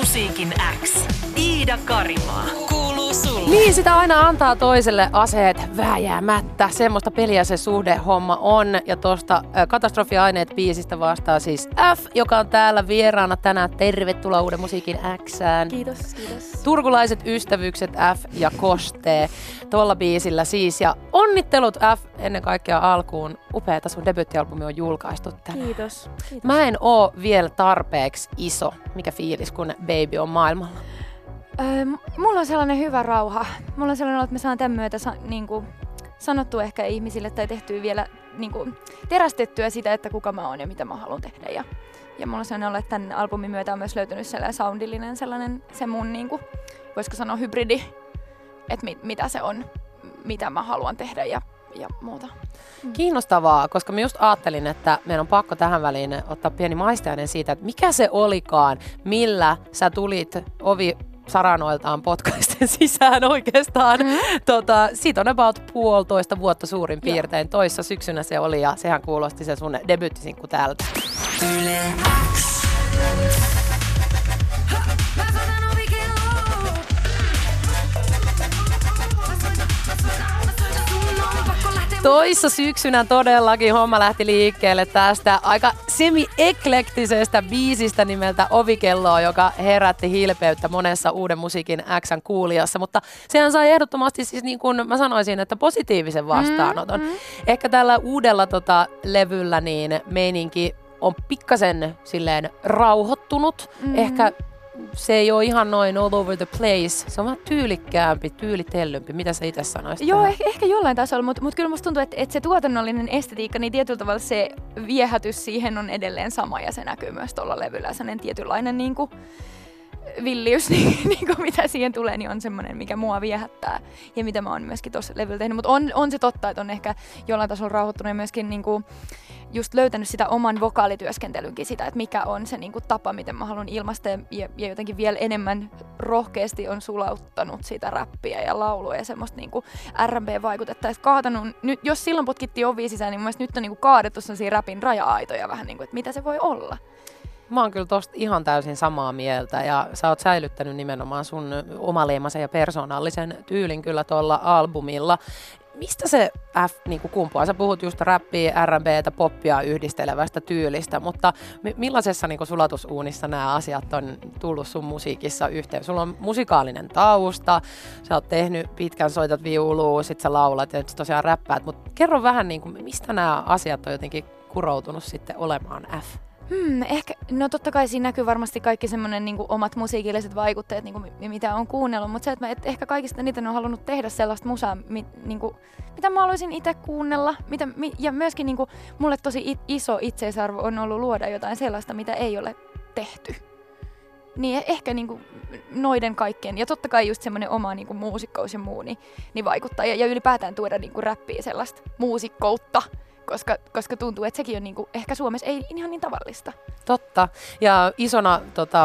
Musiikin X. Iida Karimaa. Kuuluu sulle. Niin, sitä aina antaa toiselle aseet vääjäämättä. Semmoista peliä se suhdehomma on. Ja tuosta Katastrofiaineet -biisistä vastaa siis F, joka on täällä vieraana tänään. Tervetuloa Uuden Musiikin X:ään. Kiitos, kiitos. Turkulaiset ystävyykset F ja Kostee tuolla biisillä siis. Ja onnittelut F ennen kaikkea alkuun. Upeata, sun debuuttialbumi on julkaistu tänään. Kiitos. Mä en oo vielä tarpeeksi iso. Mikä fiilis, kun Baby on maailmalla? Mulla on sellainen hyvä rauha. Mulla on sellainen, että mä saan tämän myötä niinku, sanottua ehkä ihmisille tai tehtyä vielä niinku, terästettyä sitä, että kuka mä oon ja mitä mä haluan tehdä. Ja mulla on sellainen olla, että tämän albumin myötä on myös löytynyt sellainen soundillinen, sellainen se mun, niinku, voisiko sanoa hybridi, että mitä se on, mitä mä haluan tehdä ja muuta. Kiinnostavaa, koska mä just ajattelin, että meidän on pakko tähän väliin ottaa pieni maistajainen siitä, että mikä se olikaan, millä sä tulit saranoiltaan podcasten sisään oikeastaan. Siitä on about 1,5 vuotta suurin piirtein. Toissa syksynä se oli ja sehän kuulosti se sun debyyttisinkku täältä. Yle X. Toissa syksynä todellakin homma lähti liikkeelle tästä aika semi-eklektisestä biisistä nimeltä Ovikelloa, joka herätti hilpeyttä monessa Uuden Musiikin X:n kuulijassa, mutta sehän sai ehdottomasti siis niin kuin mä sanoisin, että positiivisen vastaanoton. Ehkä tällä uudella levyllä niin meininki on pikkasen silleen rauhoittunut, ehkä se ei ole ihan noin all over the place. Se on vähän tyylikkäämpi, tyylitellympi. Mitä sä itse sanoisit? Joo, ehkä jollain tasolla, mutta kyllä musta tuntuu, että se tuotannollinen estetiikka, niin tietyllä tavalla se viehätys siihen on edelleen sama ja se näkyy myös tuolla levyllä. Sellainen tietynlainen niinku villiys, niinku mitä siihen tulee, niin on semmoinen, mikä mua viehättää ja mitä mä oon myöskin tuossa levyllä tehnyt. Mutta on se totta, että on ehkä jollain tasolla rauhoittunut ja myöskin niinku just löytänyt sitä oman vokaalityöskentelynkin, sitä, että mikä on se niinku tapa, miten mä haluan ilmaista ja jotenkin vielä enemmän rohkeasti on sulauttanut sitä räppiä ja laulua ja semmoista niinku R&B-vaikutetta. Ja kaatanut, nyt, jos silloin potkittiin ovi sisään, niin mun mielestä nyt on niinku kaadettu sellaisia räpin raja-aitoja vähän, niinku, että mitä se voi olla. Mä oon kyllä tosta ihan täysin samaa mieltä ja sä oot säilyttänyt nimenomaan sun omaleimaisen ja persoonallisen tyylin kyllä tuolla albumilla. Mistä se F niinku kumpuaa? Sä puhut just räppiä, R&B:tä, poppia yhdistelevästä tyylistä, mutta millaisessa niinku sulatusuunissa nämä asiat on tullut sun musiikissa yhteen? Sulla on musikaalinen tausta, sä oot tehnyt pitkän, soitat viulua, sit sä laulat ja sit tosiaan räppäät, mutta kerro vähän, niinku, mistä nämä asiat on jotenkin kuroutunut sitten olemaan F? Ehkä, no totta kai siinä näkyy varmasti kaikki semmoinen niinku omat musiikilliset vaikutteet, niinku, mitä on kuunnellut, mutta se, että ehkä kaikista niitä on halunnut tehdä sellaista musaa, niinku, mitä mä haluaisin itse kuunnella, ja myöskin niinku, mulle tosi iso itseisarvo on ollut luoda jotain sellaista, mitä ei ole tehty. Niin ehkä niinku noiden kaikkien, ja totta kai just semmoinen oma niinku muusikkous ja muu, niin vaikuttaa, ja ylipäätään tuoda niinku räppiä sellaista muusikkoutta. Koska tuntuu, että sekin on niinku, ehkä Suomessa ei ihan niin tavallista. Totta. Ja isona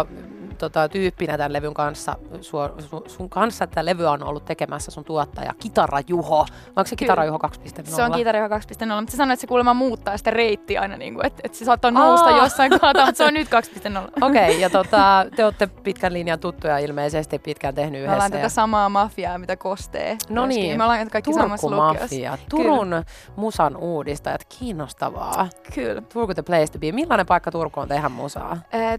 tyyppinä tämän levyn kanssa, sun kanssa tätä levyä on ollut tekemässä sun tuottaja Kitara Juho. Onko se Kitara Juho 2.0? Se on Kitara Juho 2.0, mutta se sanoi, että se kuulemma muuttaa sitä reittiä aina, niinku, että se saattaa nousta jossain kohtaa, mutta se on nyt 2.0. Okei, ja te olette pitkän linjan tuttuja ilmeisesti, pitkään tehnyt yhdessä. Me ollaan tätä samaa mafiaa, mitä Kostee. No niin, me ollaan kaikki samassa lukiossa. Turun musan uudistajat, kiinnostavaa. Kyllä. Turku the place to be. Millainen paikka Turku on tehdä musaa?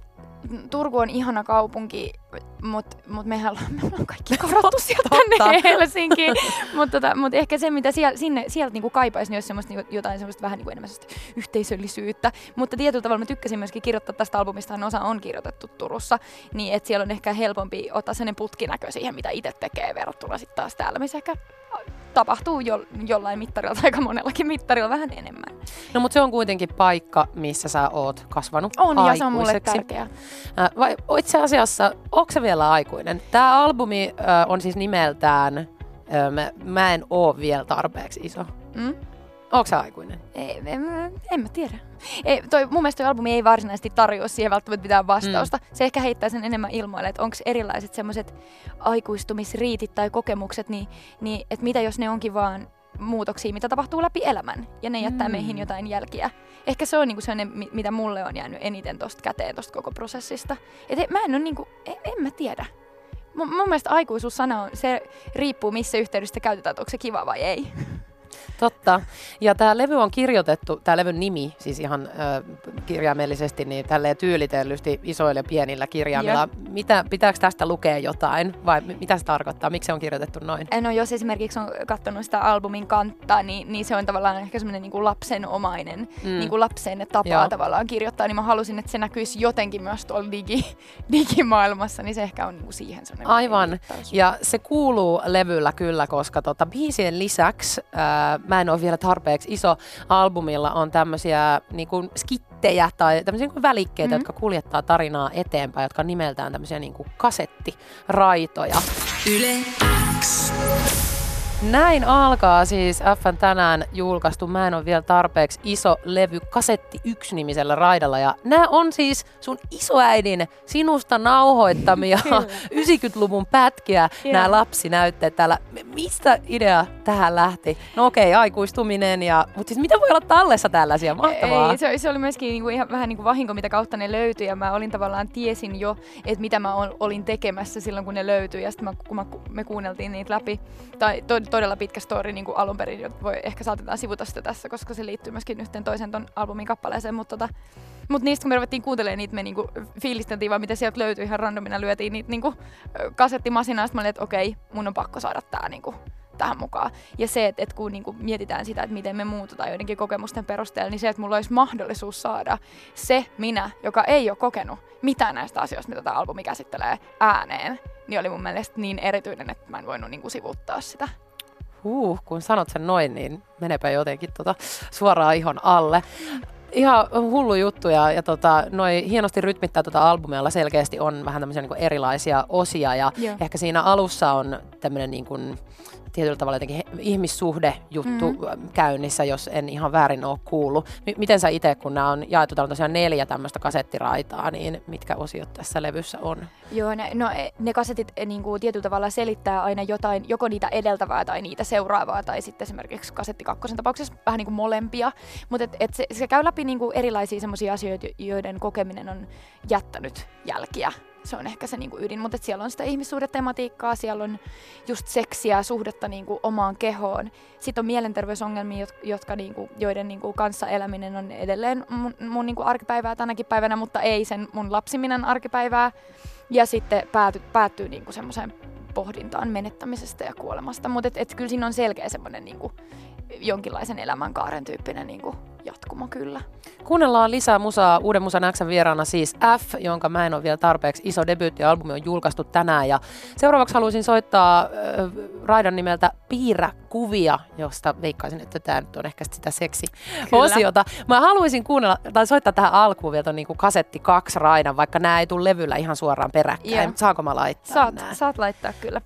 Turku on ihana kaupunki, mutta mehän ollaan kaikki karottu sieltä tänne Helsinkiin. Mutta ehkä se, mitä sieltä niinku kaipaisi, niin olisi semmoista, jotain semmoista vähän niinku enemmän yhteisöllisyyttä. Mutta tietyllä tavalla mä tykkäsin myöskin kirjoittaa tästä albumista, osa on kirjoitettu Turussa, niin että siellä on ehkä helpompi ottaa sellainen putkinäkö siihen, mitä itse tekee verrattuna sitten taas täällä, missä ehkä tapahtuu jollain mittarilla tai aika monellakin mittarilla vähän enemmän. No mutta se on kuitenkin paikka, missä sä oot kasvanut aikuiseksi. Ja se on mulle tärkeää. Vai itse asiassa, onko se vielä aikuinen? Tämä albumi on siis nimeltään Mä en oo vielä tarpeeksi iso. Onko se aikuinen? En mä tiedä. Mun mielestä toi albumi ei varsinaisesti tarjoa siihen välttämättä mitään vastausta. Se ehkä heittää sen enemmän ilmoille, että onko erilaiset semmoiset aikuistumisriitit tai kokemukset, niin että mitä jos ne onkin vaan muutoksia, mitä tapahtuu läpi elämän. Ja ne jättää meihin jotain jälkiä. Ehkä se on niinku sellainen, mitä mulle on jäänyt eniten tosta käteen tosta koko prosessista. Et mä en ole niinku, en mä tiedä. Mun mielestä aikuisuussana on, se riippuu missä yhteydessä käytetään, onko se kiva vai ei. Totta. Ja tämä levy on kirjoitettu, tämä levyn nimi siis ihan kirjaimellisesti, niin tälleen tyylitellysti isoilla ja pienillä kirjaimilla. Pitääkö tästä lukea jotain vai mitä se tarkoittaa? Miksi se on kirjoitettu noin? No jos esimerkiksi on katsonut sitä albumin kantta, niin se on tavallaan ehkä semmoinen niin kuin lapsenomainen, niin kuin lapsen tapaa tavallaan kirjoittaa, niin mä halusin, että se näkyisi jotenkin myös tuolla digimaailmassa, niin se ehkä on niin kuin siihen semmoinen. Aivan. Ja se kuuluu levyllä kyllä, koska biisien lisäksi mä en ole vielä tarpeeksi iso. Albumilla on tämmöisiä niin kuin skittejä tai tämmöisiä niin kuin välikkeitä, jotka kuljettaa tarinaa eteenpäin, jotka on nimeltään tämmöisiä niin kuin kasettiraitoja. Yle X. Näin alkaa siis F:n tänään julkaistu Mä en ole vielä tarpeeksi iso levy Kasetti 1-nimisellä raidalla. Ja nämä on siis sun isoäidin sinusta nauhoittamia 90-luvun pätkiä, nämä lapsinäytteet täällä. Mistä idea tähän lähti? No okei, aikuistuminen, mutta siis mitä voi olla tallessa tällaisia? Mahtavaa. Ei, se oli myöskin niinku ihan vähän niinku vahinko, mitä kautta ne löytyi. Ja mä olin tavallaan, tiesin jo, että mitä mä olin tekemässä silloin, kun ne löytyi. Ja sitten kun me kuunneltiin niitä läpi, tai todella pitkä story niin kuin alun perin, ehkä saatetaan sivuta sitä tässä, koska se liittyy myöskin yhteen toisen ton albumin kappaleeseen, mutta niistä kun me ruvettiin kuuntelemaan niitä, me niinku fiilisteltiin vaan, mitä sieltä löytyi, ihan randomina lyötiin niitä niinku kasettimasinaa, sitten mä olin, että okei, mun on pakko saada tää niinku tähän mukaan. Ja se, että kun niinku mietitään sitä, että miten me muututaan joidenkin kokemusten perusteella, niin se, että mulla olisi mahdollisuus saada se minä, joka ei ole kokenut mitään näistä asioista, mitä tämä albumi käsittelee ääneen, niin oli mun mielestä niin erityinen, että mä en voinut niinku sivuuttaa sitä. Kun sanot sen noin, niin menepä jotenkin suoraan ihon alle. Ihan hullu juttu ja noi hienosti rytmittää albumia, jolla selkeästi on vähän tämmöisiä niin erilaisia osia ja ehkä siinä alussa on tämmöinen niin kuin tietyllä tavalla jotenkin ihmissuhdejuttu käynnissä, jos en ihan väärin ole kuullut. Miten sä itse, kun nämä on jaettu, täällä on tosiaan 4 tämmöistä kasettiraitaa, niin mitkä osiot tässä levyssä on? Joo, ne kasetit niin kuin tietyllä tavalla selittää aina jotain, joko niitä edeltävää tai niitä seuraavaa, tai sitten esimerkiksi kasetti 2 tapauksessa vähän niin kuin molempia. Mutta se käy läpi niin kuin erilaisia semmoisia asioita, joiden kokeminen on jättänyt jälkiä. Se on ehkä se niinku ydin, mutta siellä on sitä ihmissuhdetematiikkaa, siellä on just seksiä, suhdetta niinku omaan kehoon. Sitten on mielenterveysongelmia, joiden niinku kanssa eläminen on edelleen mun niinku arkipäivää tänäkin päivänä, mutta ei sen mun lapsiminen arkipäivää. Ja sitten päättyy niinku semmoiseen pohdintaan menettämisestä ja kuolemasta, mutta kyllä siinä on selkeä semmoinen niinku jonkinlaisen elämänkaaren tyyppinen niinku jatkumo kyllä. Kuunnellaan lisää musaa. Uuden Musan X:n vieraana siis F, jonka mä en ole vielä tarpeeksi iso debyyttialbumi on julkaistu tänään. Ja seuraavaksi haluaisin soittaa raidan nimeltä Piirrä kuvia, josta veikkaisin, että tämä nyt on ehkä sitä seksi-osiota. Mä haluaisin soittaa tähän alkuun vielä ton niin kuin kasetti 2 raidan, vaikka nämä ei tule levyllä ihan suoraan peräkkäin. Saanko mä laittaa nää? Saat laittaa kyllä.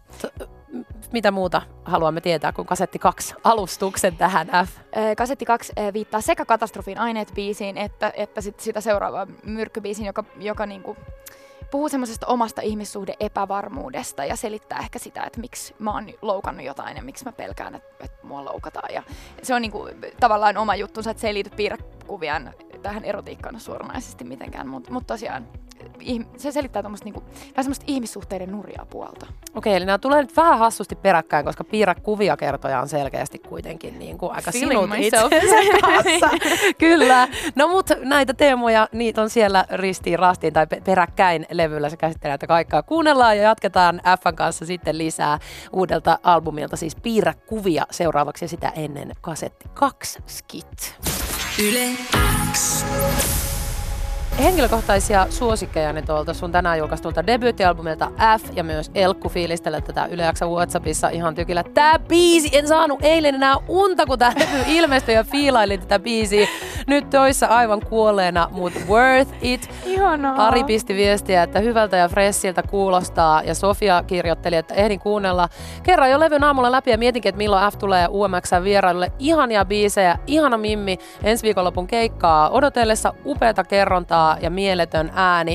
Mitä muuta haluamme tietää kuin kasetti 2 alustuksen tähän F? Kasetti 2 viittaa sekä Katastrofin aineet-biisiin että sitä seuraavaa myrkkybiisiin, joka niinku puhuu semmoisesta omasta ihmissuhde-epävarmuudesta ja selittää ehkä sitä, että miksi mä oon loukannut jotain ja miksi mä pelkään, että mua loukataan. Ja se on niinku tavallaan oma juttunsa, että se ei liity piirrekuviaan tähän erotiikkaan suoranaisesti mitenkään, mutta tosiaan se selittää niinku, vähän semmoista ihmissuhteiden nurjaa puolta. Okei, eli nämä tulee nyt vähän hassusti peräkkäin, koska piirrekuvia kertoja on selkeästi kuitenkin niin kuin aika sinut itsensä kanssa. Kyllä. No mut näitä teemoja, niitä on siellä ristiin rastiin tai peräkkäin levyllä, se käsittelee näitä kaikkaa. Kuunnellaan ja jatketaan F:n kanssa sitten lisää uudelta albumilta, siis Piirrekuvia seuraavaksi ja sitä ennen kasetti 2 skit. Yle X. Henkilökohtaisia suosikkejani tuolta sun tänään julkaistulta debyyttialbumilta F ja myös Elkku fiilistellä tätä Yle X WhatsAppissa ihan tykillä. Tää biisi, en saanut eilen enää unta, kun tää levy ilmestyi ja fiilailin tätä biisiä. Nyt töissä aivan kuolleena, mut worth it. Ihanaa. Ari pisti viestiä, että hyvältä ja fressiltä kuulostaa ja Sofia kirjoitteli, että ehdin kuunnella kerran jo levyn aamulla läpi ja mietinkin, että milloin F tulee UMX:n vierailulle. Ihania biisejä, ihana Mimmi, ensi viikonlopun keikkaa odotellessa, upeata kerrontaa ja mieletön ääni.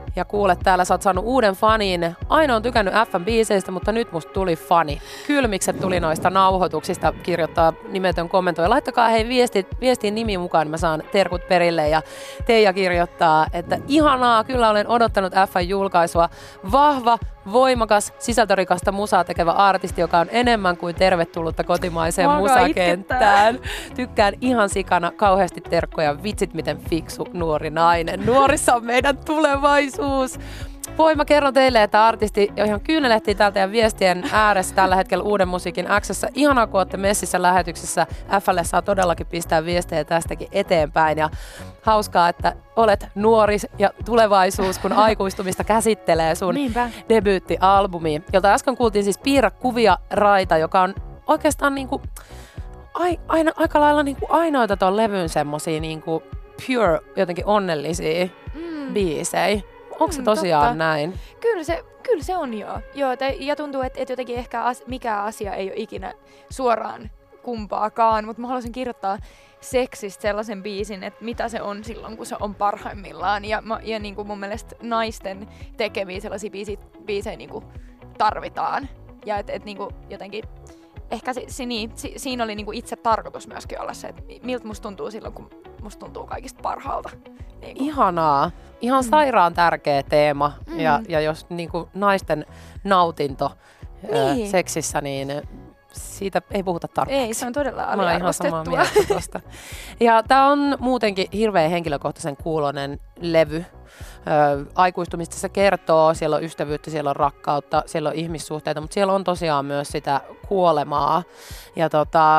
Ja kuule, täällä sä oot saanut uuden fanin. Aina on tykännyt F-biiseistä, mutta nyt musta tuli fani. Kylmikset tuli noista nauhoituksista, kirjoittaa nimetön kommentoi. Laittakaa hei viestiin nimi mukaan, niin mä saan terkut perille. Ja Teija kirjoittaa, että ihanaa, kyllä olen odottanut F-julkaisua. Vahva, voimakas, sisältörikasta musaa tekevä artisti, joka on enemmän kuin tervetullutta kotimaiseen musakenttään. Tykkään ihan sikana, kauheasti terkkoja, vitsit miten fiksu nuori nainen. Nuorissa on meidän tulevaisuus. Mä kerron teille, että artisti ihan kyynelehtii täältä ja viestien ääressä tällä hetkellä Uuden musiikin X:ssä. Ihanaa, kun olette messissä lähetyksessä. F:lle saa todellakin pistää viestejä tästäkin eteenpäin. Ja hauskaa, että olet nuori ja tulevaisuus, kun aikuistumista käsittelee sun debyyttialbumi, jolta äsken kuultiin siis Piirrä kuvia Raita, joka on oikeastaan niinku aika lailla niinku ainoita ton levyn semmosia niinku pure, jotenkin onnellisia biisejä. Onko se tosiaan totta. Näin? Kyllä se on joo. Ja tuntuu, että jotenkin ehkä mikään asia ei ole ikinä suoraan kumpaakaan, mutta mä haluaisin kirjoittaa seksistä sellaisen biisin, että mitä se on silloin, kun se on parhaimmillaan. Ja niin kuin mun mielestä naisten tekemiä sellaisia biisejä niin kuin tarvitaan. Ja et niin kuin jotenkin ehkä siinä oli niin kuin itse tarkoitus myöskin olla se, että miltä musta tuntuu silloin, kun musta tuntuu kaikista parhaalta. Niin kuin. Ihanaa. Ihan sairaan tärkeä teema. Ja jos niin kuin naisten nautinto seksissä, niin siitä ei puhuta tarpeeksi. Ei, se on todella aliarvostettua. Mä oon ihan samaa mieltä tosta. Ja tää on muutenkin hirveän henkilökohtaisen kuulonen levy. Aikuistumista se kertoo, siellä on ystävyyttä, siellä on rakkautta, siellä on ihmissuhteita, mutta siellä on tosiaan myös sitä kuolemaa. Ja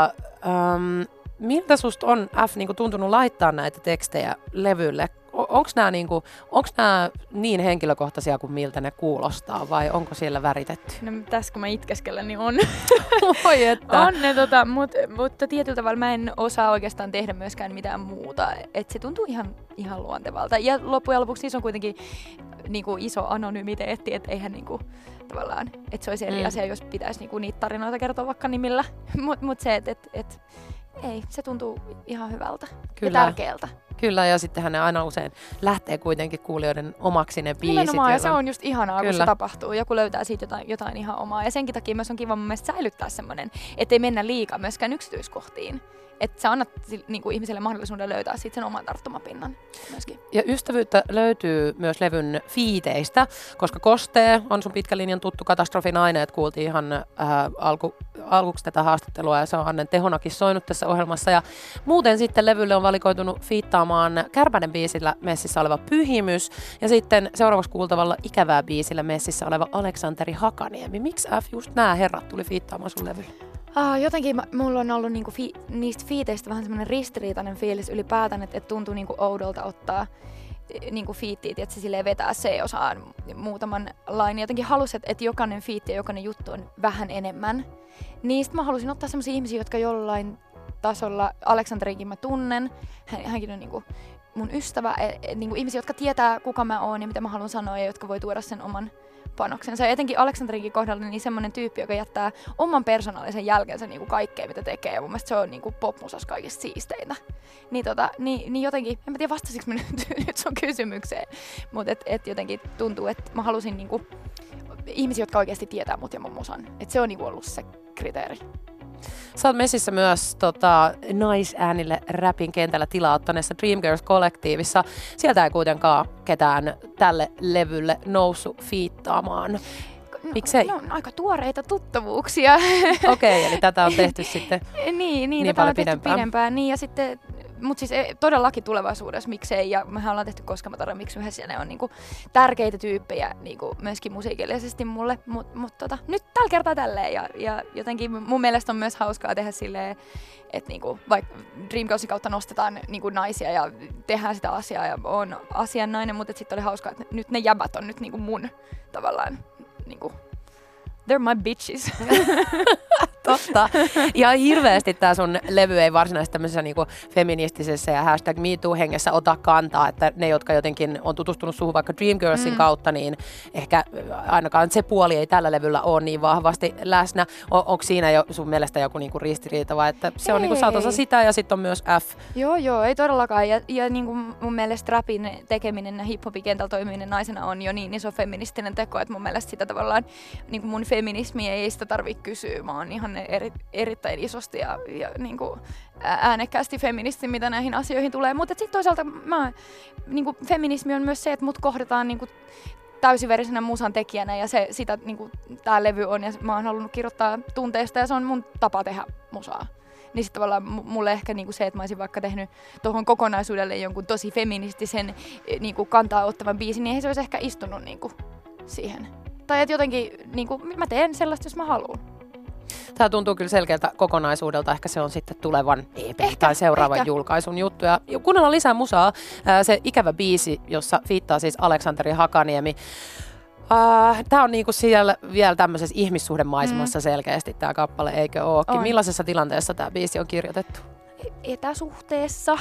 miltä susta on niinku tuntunut laittaa näitä tekstejä levylle? Onko nämä niin henkilökohtaisia kuin miltä ne kuulostaa vai onko siellä väritetty? No tässä kun mä itkeskellä, niin on. Oi että. On ne, mutta tietyllä tavalla mä en osaa oikeastaan tehdä myöskään mitään muuta. Et se tuntuu ihan luontevalta. Ja loppujen lopuksi niissä on kuitenkin niinku iso anonymiteetti, että eihän niinku tavallaan, että se olisi eri asia, jos pitäisi niinku niitä tarinoita kertoa vaikka nimillä. Mut se, että ei, se tuntuu ihan hyvältä ja tärkeältä. Kyllä, ja sittenhän ne aina usein lähtee kuitenkin kuulijoiden omaksi ne biisit. Nimenomaan, ja se on just ihanaa, kun se tapahtuu. Joku löytää siitä jotain ihan omaa. Ja senkin takia myös on kiva mun mielestä säilyttää semmoinen, ettei mennä liikaa myöskään yksityiskohtiin. Että sä annat niinku ihmiselle mahdollisuuden löytää siitä sen oman tarttumapinnan myöskin. Ja ystävyyttä löytyy myös levyn fiiteistä, koska Kostee on sun pitkän linjan tuttu katastrofinainen, että kuultiin ihan alkuksi tätä haastattelua ja se on Annen Tehonakin soinut tässä ohjelmassa. Ja muuten sitten levylle on valikoitunut fiittaamaan Kärpänen biisillä messissä oleva Pyhimys ja sitten seuraavaksi kuultavalla Ikävää biisillä messissä oleva Aleksanteri Hakaniemi. Miksi just nämä herrat tuli fiittaamaan sun levylle? Jotenkin mulla on ollut niinku niistä fiiteistä vähän semmoinen ristiriitainen fiilis ylipäätään, että tuntuu niinku oudolta ottaa niinku fiittiit, että se silleen vetää C-osaan muutaman lain. Jotenkin halusin, että jokainen fiitti ja jokainen juttu on vähän enemmän. Niistä mä halusin ottaa semmoisia ihmisiä, jotka jollain tasolla, Aleksanterinkin mä tunnen, hänkin on niinku mun ystävä, niinku ihmisiä, jotka tietää kuka mä oon ja mitä mä haluan sanoa ja jotka voi tuoda sen oman panoksensa. Ja etenkin Aleksanterinkin kohdalla niin semmoinen tyyppi, joka jättää oman persoonallisen jälkensä niin kuin kaikkea, mitä tekee. Ja mun mielestä se on niin kuin popmusas kaikista siisteintä. Niin jotenkin, en mä tiedä vastasinko mä nyt sun kysymykseen, mutta et jotenkin tuntuu, että mä halusin niin kuin ihmisiä, jotka oikeasti tietää mut ja mun musan. Että se on niin kuin ollut se kriteeri. Sä oot messissä myös naisäänille räpin kentällä tilaa ottaneessa Dreamgirls-kollektiivissa. Sieltä ei kuitenkaan ketään tälle levylle noussut fiittaamaan. Miksei? No, on aika tuoreita tuttavuuksia. Okei, eli tätä on tehty sitten niin tätä on tehty pidempään. Niin, ja sitten, mutta siis todellakin tulevaisuudessa miksei, ja mehän ollaan tehty Koskematon miksi yhdessä, ja ne on niinku tärkeitä tyyppejä niinku myöskin musiikillisesti mulle, mutta nyt tällä kertaa tälleen, ja jotenkin mun mielestä on myös hauskaa tehdä silleen, että niinku, vaikka Dreamgirlsin kautta nostetaan niinku naisia ja tehdään sitä asiaa ja on asian nainen, mutta sitten oli hauskaa, että nyt ne jäbät on nyt niinku mun tavallaan niinku, they're my bitches. Totta. Ja hirveästi tää sun levy ei varsinaisesti tämmöisessä niinku feministisessä ja #MeToo-hengessä ota kantaa, että ne, jotka jotenkin on tutustunut suhun vaikka Dreamgirlsin kautta, niin ehkä ainakaan se puoli ei tällä levyllä ole niin vahvasti läsnä. Onko siinä jo sun mielestä joku niinku ristiriita vai että se on niinku sä oot osa sitä ja sitten on myös F? Joo, ei todellakaan. Ja niinku mun mielestä rapin tekeminen ja hiphopin kentällä toimiminen naisena on jo niin iso feministinen teko, että mun mielestä sitä tavallaan niinku mun feminismi ei sitä tarvitse kysyä. Mä oon ihan erittäin isosti ja niinku äänekkäästi feministi, mitä näihin asioihin tulee. Mutta sitten toisaalta niinku feminismi on myös se, että mut kohdataan niinku täysiverisenä musan tekijänä ja sitä niinku tää levy on ja mä oon halunnut kirjoittaa tunteista ja se on mun tapa tehdä musaa. Niin sitten tavallaan mulle ehkä niinku se, että mä olisin vaikka tehnyt tuohon kokonaisuudelle jonkun tosi feministisen niinku kantaa ottavan biisin, niin ei se olisi ehkä istunut niinku siihen. Tai että jotenkin niinku, mä teen sellaista, jos mä haluan. Tämä tuntuu kyllä selkeältä kokonaisuudelta. Ehkä se on sitten tulevan EP tai seuraavan julkaisun juttu. Ja kuunnellaan lisää musaa. Se ikävä biisi, jossa fiittaa siis Aleksanteri Hakaniemi. Tämä on niinku siellä vielä tämmöisessä ihmissuhdemaisemassa selkeästi tämä kappale, eikö ookin? On. Millaisessa tilanteessa tämä biisi on kirjoitettu? Etäsuhteessa.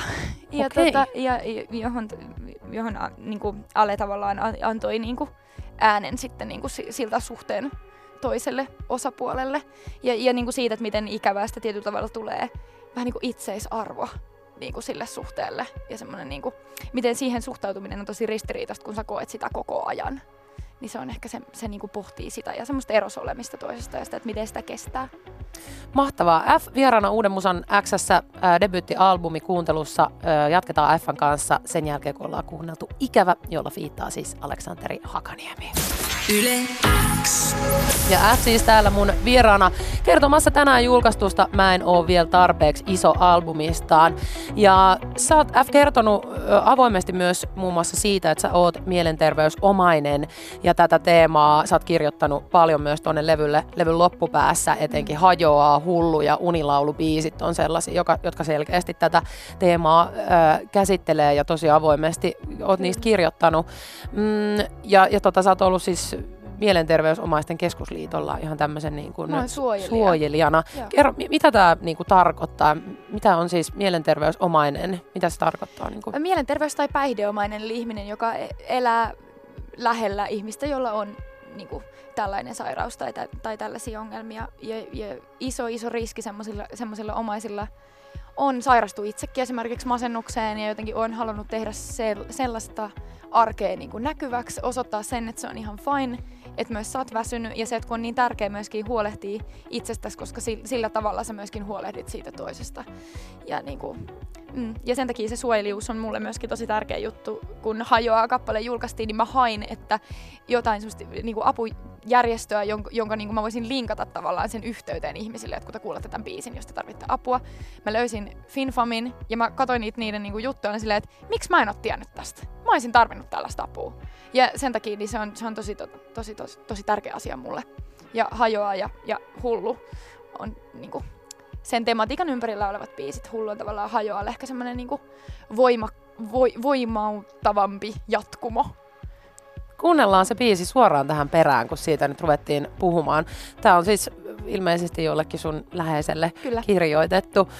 Ja johon niinku Ale tavallaan antoi niinku äänen sitten niinku siltä suhteen toiselle osapuolelle. Ja niinku siitä, että miten ikävää sitä tietyllä tavalla tulee vähän niinku itseisarvo niinku sille suhteelle. Ja semmoinen niinku, miten siihen suhtautuminen on tosi ristiriitaista, kun sä koet sitä koko ajan. Niin se on ehkä se niinku pohtii sitä ja semmoista erosolemista toisesta ja sitä, että miten sitä kestää. Mahtavaa. F vieraana Uuden Musan X:ssä debyyttialbumi kuuntelussa. Jatketaan F:n kanssa sen jälkeen, kun ollaan kuunneltu Ikävä, jolla fiittaa siis Aleksanteri Hakaniemi. Yle X. Ja F siis täällä mun vieraana kertomassa tänään julkaistusta Mä en oo vielä tarpeeksi iso albumistaan. Ja sä oot F kertonut avoimesti myös muun muassa siitä, että sä oot mielenterveysomainen ja tätä teemaa sä oot kirjoittanut paljon myös tuonne levyn loppupäässä, etenkin Hajoaa, Hullu ja Unilaulubiisit on sellaisia, jotka selkeästi tätä teemaa käsittelee ja tosi avoimesti oot niistä kirjoittanut. Ja sä oot ollut siis Mielenterveysomaisten keskusliitolla ihan tämmöisen niin kuin suojelijana. Kerro, mitä tämä niin kuin tarkoittaa? Mitä on siis mielenterveysomainen? Mitä se tarkoittaa? Niin kuin? Mielenterveys- tai päihdeomainen eli ihminen, joka elää lähellä ihmistä, jolla on niin kuin tällainen sairaus tai tällaisia ongelmia. Ja iso riski semmoisilla omaisilla on sairastua itsekin esimerkiksi masennukseen ja jotenkin on halunnut tehdä sellaista arkea niin kuin näkyväksi, osoittaa sen, että se on ihan fine, että myös sä oot väsynyt ja se, että kun on niin tärkeää myöskin huolehtia itsestäsi, koska sillä tavalla sä myöskin huolehdit siitä toisesta. Ja, niin kuin, ja sen takia se suojelijuus on mulle myöskin tosi tärkeä juttu. Kun Hajoaa kappale julkaistiin, niin mä hain, että jotain niin kuin apujärjestöä, jonka niin kuin mä voisin linkata tavallaan sen yhteyteen ihmisille, että kun te kuulette tämän biisin, jos te tarvitte apua. Mä löysin FinFamin ja mä katsoin niiden niin kuin juttuja silleen, että miksi mä en ole tiennyt tästä? Mä olisin tarvinnut tällaista apua. Ja sen takia niin se on tosi tärkeä asia mulle. Ja Hajoaa ja Hullu on niinku sen tematiikan ympärillä olevat biisit. Hullu on tavallaan Hajoalle ehkä semmoinen niinku voimauttavampi jatkumo. Kuunnellaan se biisi suoraan tähän perään, kun siitä nyt ruvettiin puhumaan. Tämä on siis ilmeisesti jollekin sun läheiselle kirjoitettu.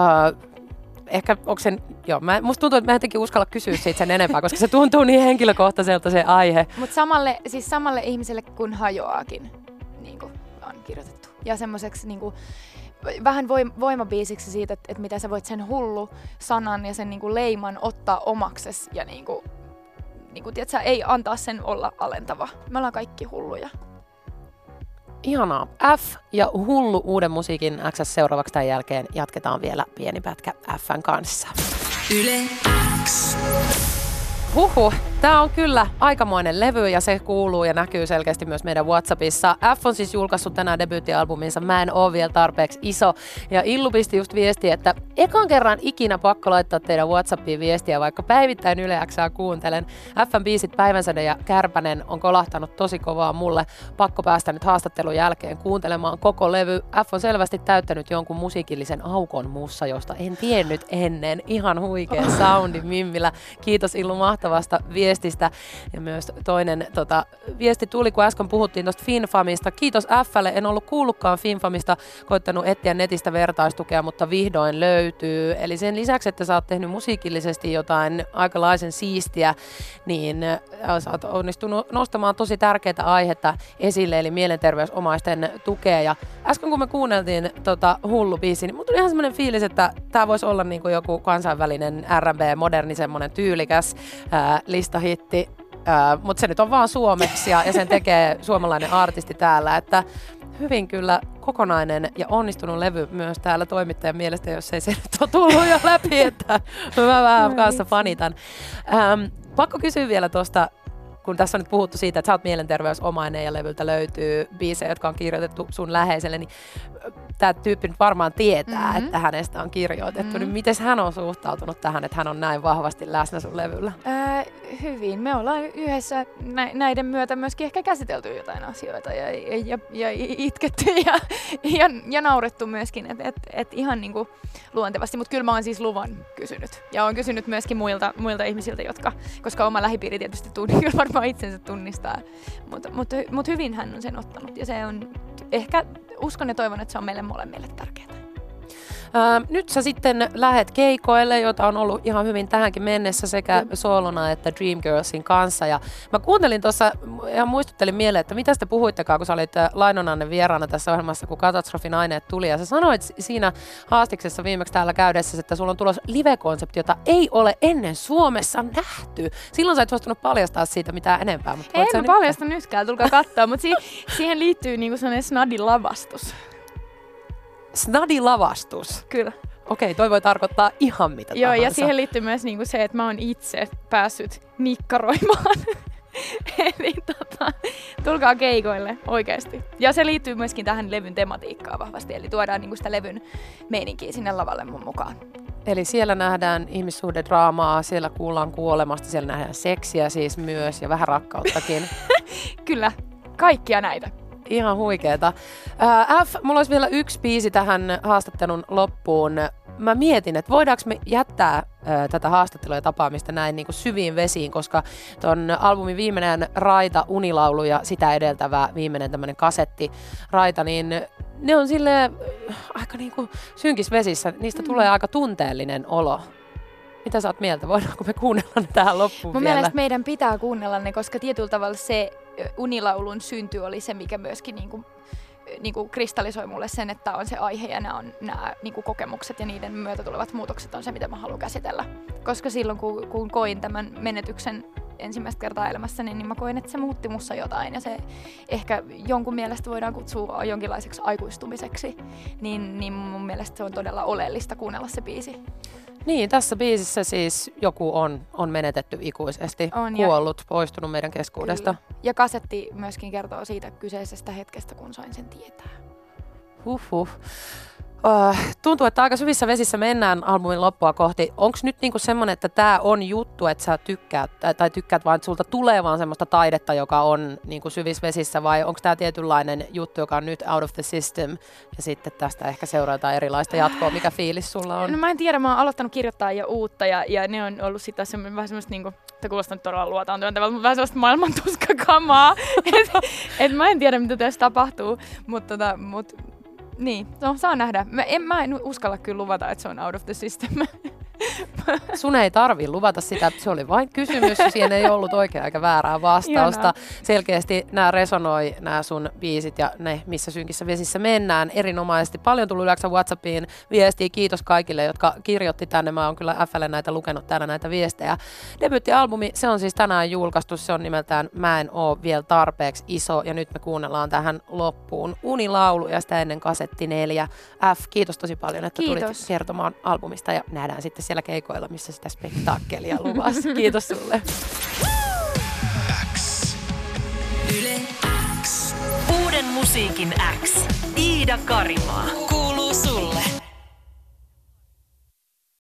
Ehkä onko sen, musta tuntuu, että mä en uskalla kysyä siitä sen enempää, koska se tuntuu niin henkilökohtaiselta se aihe. Mutta samalle ihmiselle kuin Hajoaakin niin kuin on kirjoitettu. Ja semmoiseksi niin kuin vähän voimabiisiksi siitä, että miten sä voit sen hullu sanan ja sen niin kuin leiman ottaa omakses ja niin kuin tiedätkö, ei antaa sen olla alentava. Me ollaan kaikki hulluja. Ihanaa. F ja Hullu Uuden musiikin X seuraavaksi tämän jälkeen jatketaan vielä pieni pätkä F:n kanssa. Yle X. Huhhuh, tää on kyllä aikamoinen levy ja se kuuluu ja näkyy selkeästi myös meidän WhatsAppissa. F on siis julkaissut tänään debyyttialbuminsa Mä en oo vielä tarpeeksi iso. Ja Illu pisti just viestiä, että ekan kerran ikinä pakko laittaa teidän WhatsAppiin viestiä, vaikka päivittäin Yle X:ää kuuntelen. F:n biisit Päivänsäde ja Kärpänen on kolahtanut tosi kovaa mulle. Pakko päästä nyt haastattelun jälkeen kuuntelemaan koko levy. F on selvästi täyttänyt jonkun musiikillisen aukon mussa, josta en tiennyt ennen. Ihan huikea soundi Mimmillä. Kiitos Illu, mahtavaa. mahtavasta viestistä. Ja myös toinen viesti tuli, kun äsken puhuttiin tuosta FinFamista. Kiitos F:lle, en ollut kuullutkaan FinFamista, koittanut etsiä netistä vertaistukea, mutta vihdoin löytyy. Eli sen lisäksi, että sä oot tehnyt musiikillisesti jotain aikalaisen siistiä, niin sä oot onnistunut nostamaan tosi tärkeää aihetta esille, eli mielenterveysomaisten tukea. Ja äsken kun me kuunneltiin Hullu biisi, niin mulla tuli ihan semmoinen fiilis, että tää voisi olla niin kuin joku kansainvälinen R&B, moderni semmoinen tyylikäs listahitti, mutta se nyt on vaan suomeksi ja sen tekee suomalainen artisti täällä, että hyvin kyllä kokonainen ja onnistunut levy myös täällä toimittajan mielestä, jos ei se nyt ole tullut jo läpi, että mä vähän kanssa fanitan. Pakko kysyä vielä tuosta, kun tässä on nyt puhuttu siitä, että sä oot mielenterveysomainen ja levyltä löytyy biisejä, jotka on kirjoitettu sun läheiselle, niin tämä tyyppi nyt varmaan tietää, että hänestä on kirjoitettu. Niin miten hän on suhtautunut tähän, että hän on näin vahvasti läsnä sun levyllä? Hyvin. Me ollaan yhdessä näiden myötä myöskin ehkä käsitelty jotain asioita ja itketty ja naurettu myöskin, et ihan niinku luontevasti. Mutta kyllä mä oon siis luvan kysynyt. Ja oon kysynyt myöskin muilta ihmisiltä, koska oma lähipiiri tietysti kyllä varmaan itsensä tunnistaa. Mutta hyvin hän on sen ottanut ja se on ehkä, uskon ja toivon, että se on meille molemmille tärkeää. Nyt sä sitten lähet keikoille, jota on ollut ihan hyvin tähänkin mennessä sekä soolona että Dreamgirlsin kanssa. Ja mä kuuntelin tuossa ja muistuttelin mieleen, että mitä te puhuittekaan, kun sä olit Lainonanne vieraana tässä ohjelmassa, kun Katastrofin aineet tuli. Ja sä sanoit siinä haastiksessa viimeksi täällä käydessä, että sulla on tulossa live-konsepti, jota ei ole ennen Suomessa nähty. Silloin sä et suostunut paljastaa siitä mitään enempää. Mutta en paljasta nytkään, tulkaa katsoa, mutta siihen liittyy niinku sellainen snadi-lavastus. Snadi-lavastus? Kyllä. Okei, toi voi tarkoittaa ihan mitä tahansa. Joo, ja siihen liittyy myös niinku se, että mä oon itse päässyt nikkaroimaan. Eli tulkaa keikoille oikeasti. Ja se liittyy myöskin tähän levyn tematiikkaan vahvasti, eli tuodaan niinku sitä levyn meininkiä sinne lavalle mun mukaan. Eli siellä nähdään ihmissuhdedraamaa, siellä kuullaan kuolemasta, siellä nähdään seksiä siis myös ja vähän rakkauttakin. Kyllä, kaikkia näitä. Ihan huikeeta. Mulla olisi vielä yksi biisi tähän haastattelun loppuun. Mä mietin, että voidaanko me jättää tätä haastattelua ja tapaamista näin niin kuin syviin vesiin, koska ton albumin viimeinen raita, Unilaulu ja sitä edeltävä viimeinen tämmöinen kasettiraita, niin ne on silleen aika niin kuin synkis vesissä. Niistä tulee aika tunteellinen olo. Mitä sä oot mieltä? Voidaanko me kuunnella ne tähän loppuun Mun vielä? mielestä meidän pitää kuunnella ne, koska tietyllä tavalla se Unilaulun synty oli se, mikä myöskin niinku kristallisoi mulle sen, että on se aihe ja nämä niinku kokemukset ja niiden myötä tulevat muutokset on se, mitä mä haluan käsitellä. Koska silloin, kun koin tämän menetyksen ensimmäistä kertaa elämässäni, niin mä koin, että se muutti mussa jotain ja se ehkä jonkun mielestä voidaan kutsua jonkinlaiseksi aikuistumiseksi, niin mun mielestä se on todella oleellista kuunnella se biisi. Niin, tässä biisissä siis joku on menetetty ikuisesti, kuollut, poistunut meidän keskuudesta. Kyllä. Ja kasetti myöskin kertoo siitä kyseisestä hetkestä, kun sain sen tietää. Tuntuu, että aika syvissä vesissä mennään albumin loppua kohti. Onko nyt niinku semmoinen, että tämä on juttu, että sä tykkäät vaan, että sulta tulee vaan semmoista taidetta, joka on niinku syvissä vesissä, vai onko tämä tietynlainen juttu, joka on nyt out of the system, ja sitten tästä ehkä seurataan erilaista jatkoa? Mikä fiilis sulla on? No mä en tiedä, mä oon aloittanut kirjoittaa jo uutta, ja ne on ollut sitten vähän semmoista niinku, että kuulostaa nyt todella luotaan työntävältä, mutta vähän semmoista maailmantuskakamaa. et mä en tiedä, mitä tässä tapahtuu, mutta niin, no saa nähdä. Mä en uskalla kyllä luvata, että se on out of the system. Sun ei tarvii luvata sitä, se oli vain kysymys, siihen ei ollut oikea eikä väärää vastausta. Ihanaa. Selkeästi nämä resonoi, nämä sun biisit ja ne, missä synkissä vesissä mennään erinomaisesti. Paljon tullut yleensä WhatsAppiin viestiä, kiitos kaikille, jotka kirjoitti tänne. Mä oon kyllä FL näitä lukenut täällä näitä viestejä. Debyyttialbumi, se on siis tänään julkaistu, se on nimeltään Mä en oo vielä tarpeeksi iso, ja nyt me kuunnellaan tähän loppuun Unilaulu ja sitä ennen kasetti 4. Kiitos tosi paljon, että tulit kertomaan albumista ja nähdään sitten siellä keikoilla, missä sitä spektaakkelia luvassa. Kiitos sulle. X. Yle X. Uuden musiikin X. Iida Karimaa. Kuuluu sulle.